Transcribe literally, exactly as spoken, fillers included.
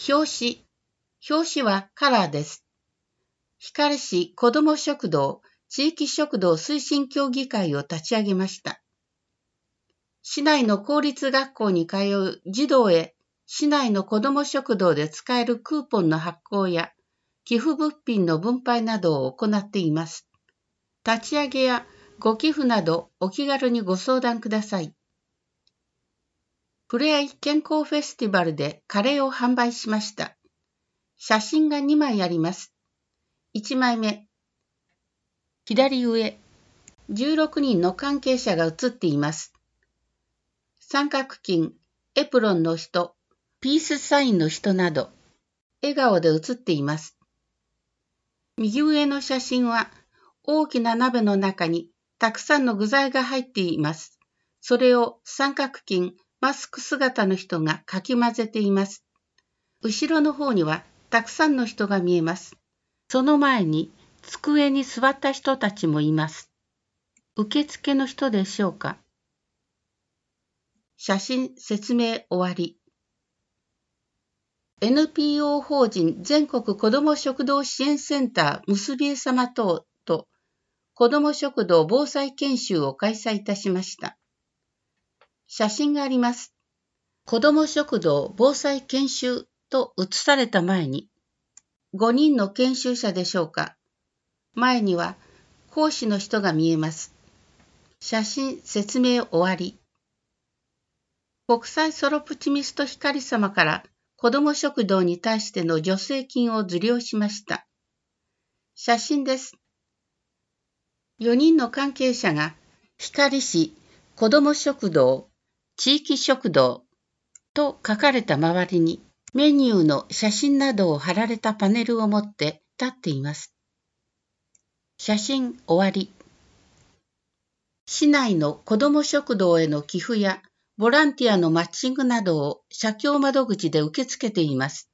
表紙。表紙はカラーです。光市子ども食堂地域食堂推進協議会を立ち上げました。市内の公立学校に通う児童へ市内の子ども食堂で使えるクーポンの発行や寄付物品の分配などを行っています。立ち上げやご寄付などお気軽にご相談ください。ふれあい健康フェスティバルでカレーを販売しました。写真がにまいあります。いちまいめ。左上、じゅうろくにんの関係者が写っています。三角巾、エプロンの人、ピースサインの人など、笑顔で写っています。右上の写真は、大きな鍋の中にたくさんの具材が入っています。それを三角巾、マスク姿の人がかき混ぜています。後ろの方にはたくさんの人が見えます。その前に机に座った人たちもいます。受付の人でしょうか。写真説明終わり。エヌピーオー 法人全国子ども食堂支援センターむすびえ様等と子ども食堂防災研修を開催いたしました。写真があります。子ども食堂防災研修と写された前に、ごにんの研修者でしょうか。前には講師の人が見えます。写真説明終わり。国際ソロプチミスト光様から子ども食堂に対しての助成金を受領しました。写真です。よにんの関係者が光市子ども食堂地域食堂と書かれた周りにメニューの写真などを貼られたパネルを持って立っています。写真終わり。市内の子ども食堂への寄付やボランティアのマッチングなどを社協窓口で受け付けています。